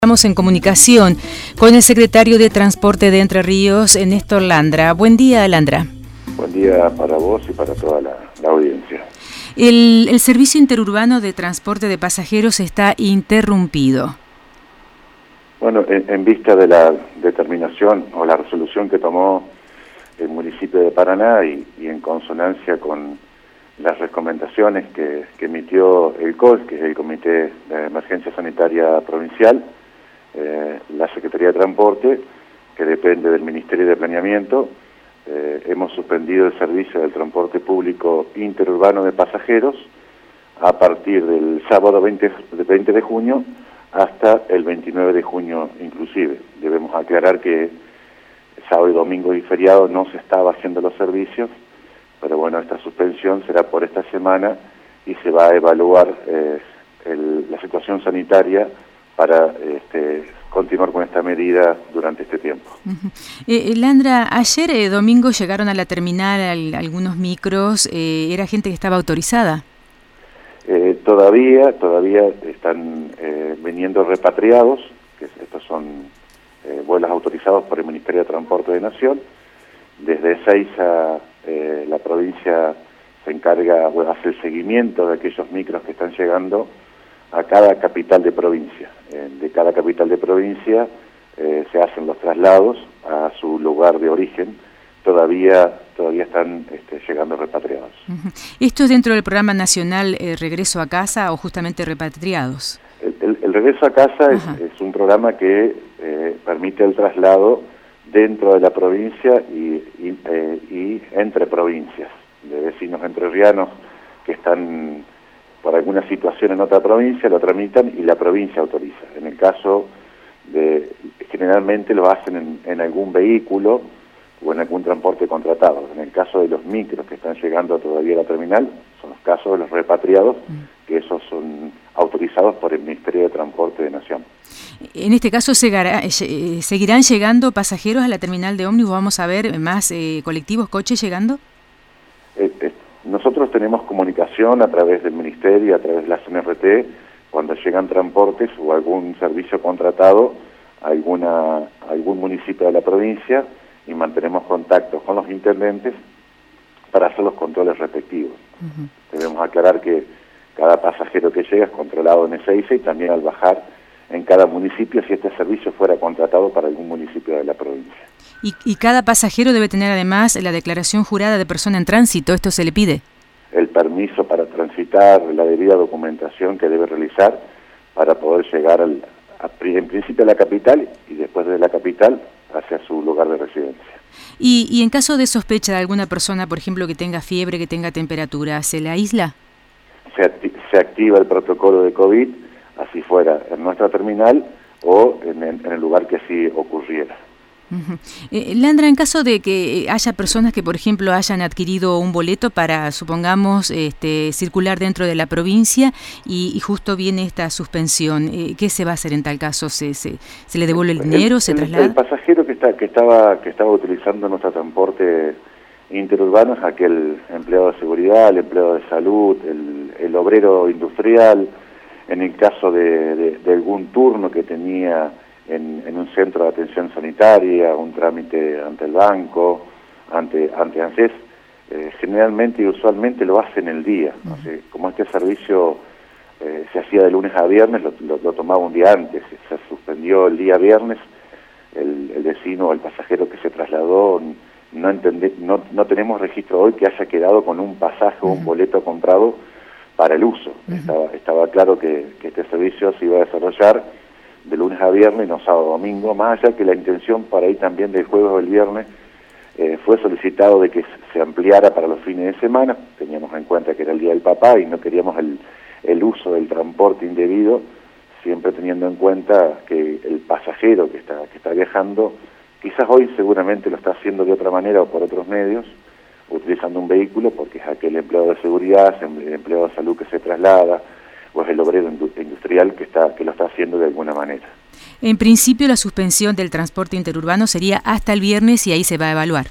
Estamos en comunicación con el secretario de Transporte de Entre Ríos, Néstor Landra. Buen día, Landra. Buen día para vos y para toda la audiencia. El servicio interurbano de transporte de pasajeros está interrumpido. Bueno, en vista de la determinación o la resolución que tomó el municipio de Paraná y en consonancia con las recomendaciones que emitió el COS, que es el Comité de Emergencia Sanitaria Provincial, la Secretaría de Transporte, que depende del Ministerio de Planeamiento, hemos suspendido el servicio del transporte público interurbano de pasajeros a partir del sábado 20 de junio hasta el 29 de junio inclusive. Debemos aclarar que sábado y domingo y feriado no se estaba haciendo los servicios, pero bueno, esta suspensión será por esta semana y se va a evaluar la situación sanitaria para continuar con esta medida durante este tiempo. Landra, ayer domingo llegaron a la terminal algunos micros, ¿era gente que estaba autorizada? Todavía están viniendo repatriados, que estos son vuelos autorizados por el Ministerio de Transporte de Nación. Desde Ezeiza la provincia se encarga, hace el seguimiento de aquellos micros que están llegando a cada capital de provincia. De cada capital de provincia se hacen los traslados a su lugar de origen. Todavía están llegando repatriados. ¿Esto es dentro del programa nacional Regreso a Casa o justamente repatriados? El Regreso a Casa es un programa que permite el traslado dentro de la provincia y entre provincias, de vecinos entrerrianos que están por alguna situación en otra provincia, lo tramitan y la provincia autoriza. En el caso generalmente lo hacen en algún vehículo o en algún transporte contratado. En el caso de los micros que están llegando todavía a la terminal, son los casos de los repatriados, que esos son autorizados por el Ministerio de Transporte de Nación. En este caso, ¿seguirán llegando pasajeros a la terminal de ómnibus? ¿Vamos a ver más colectivos, coches llegando? Nosotros tenemos comunicación a través del Ministerio, a través de la CNRT, cuando llegan transportes o algún servicio contratado a algún municipio de la provincia, y mantenemos contactos con los intendentes para hacer los controles respectivos. Debemos aclarar que cada pasajero que llega es controlado en Ezeiza y también al bajar en cada municipio si este servicio fuera contratado para algún municipio de la provincia. ¿Y cada pasajero debe tener además la declaración jurada de persona en tránsito? ¿Esto se le pide? El permiso para transitar, la debida documentación que debe realizar para poder llegar en principio a la capital y después de la capital hacia su lugar de residencia. ¿Y en caso de sospecha de alguna persona, por ejemplo, que tenga fiebre, que tenga temperatura, se la aísla? Se activa el protocolo de COVID, así fuera en nuestra terminal o en el lugar que así ocurriera. Landra, en caso de que haya personas que, por ejemplo, hayan adquirido un boleto para, supongamos, circular dentro de la provincia y justo viene esta suspensión, ¿qué se va a hacer en tal caso? ¿Se le devuelve el dinero? ¿Se traslada? El pasajero que estaba utilizando nuestro transporte interurbano es aquel empleado de seguridad, el empleado de salud, el obrero industrial, en el caso de algún turno que tenía en un centro de atención sanitaria, un trámite ante el banco, ante ANSES, generalmente y usualmente lo hacen el día. ¿No? Como este servicio se hacía de lunes a viernes, lo tomaba un día antes, se suspendió el día viernes, el vecino o el pasajero que se trasladó, no tenemos registro hoy que haya quedado con un pasaje o un boleto comprado para el uso. Estaba claro que este servicio se iba a desarrollar de lunes a viernes, no sábado o domingo, más allá que la intención para ahí también del jueves o el viernes fue solicitado de que se ampliara para los fines de semana. Teníamos en cuenta que era el Día del Papá y no queríamos el uso del transporte indebido, siempre teniendo en cuenta que el pasajero que está viajando, quizás hoy seguramente lo está haciendo de otra manera o por otros medios, utilizando un vehículo, porque es aquel empleado de seguridad, el empleado de salud que se traslada, o es el obrero industrial que lo está haciendo de alguna manera. En principio, la suspensión del transporte interurbano sería hasta el viernes y ahí se va a evaluar.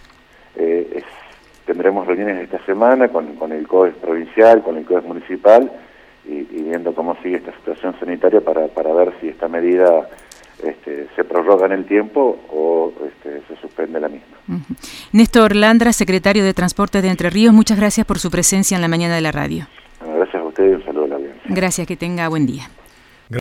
Tendremos reuniones esta semana con el COES provincial, con el COES municipal y viendo cómo sigue esta situación sanitaria para ver si esta medida se prorroga en el tiempo o se suspende la misma. Néstor Landra, secretario de Transportes de Entre Ríos, muchas gracias por su presencia en la mañana de la radio. Bueno, gracias a ustedes y un saludo a la audiencia. Gracias, que tenga buen día.